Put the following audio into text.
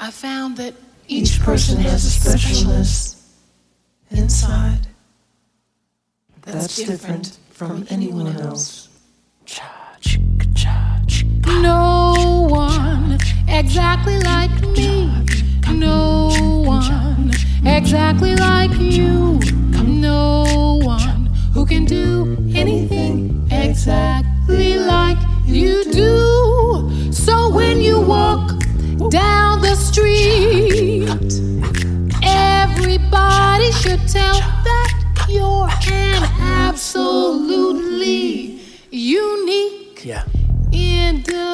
I found that each person has a specialness inside that's different from anyone else. No one exactly like me. No one exactly like you. No one who can do anything exactly like you do. So when you walk down the street, everybody should tell that you're an absolutely unique individual.